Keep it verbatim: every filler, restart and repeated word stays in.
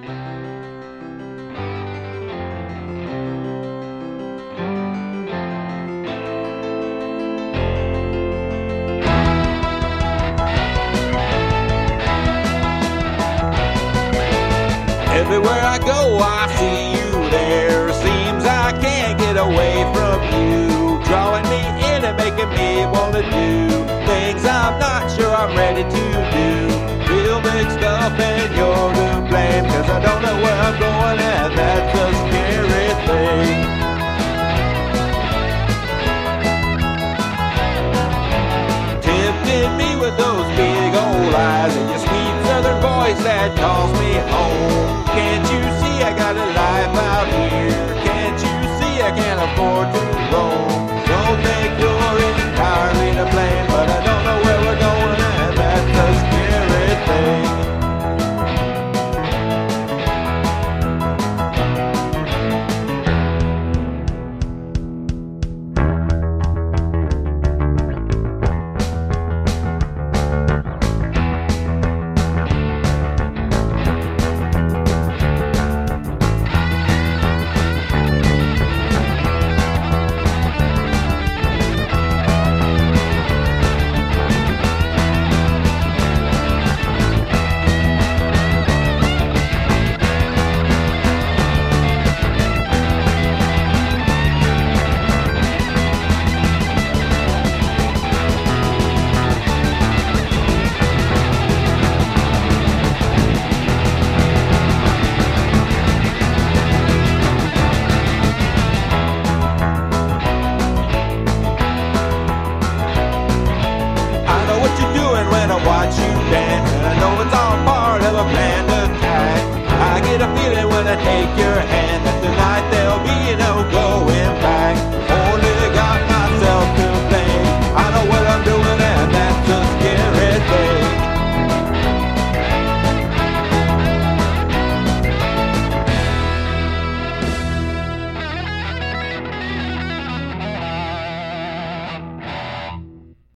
Everywhere I go, I see you there. Seems I can't get away from you, drawing me in and making me want to do things I'm not sure I'm ready to do. Feel mixed up and you're to blame, cause I don't know where I'm going, and that's a scary thing. Tempting me with those big old eyes and your sweet southern voice that calls me home.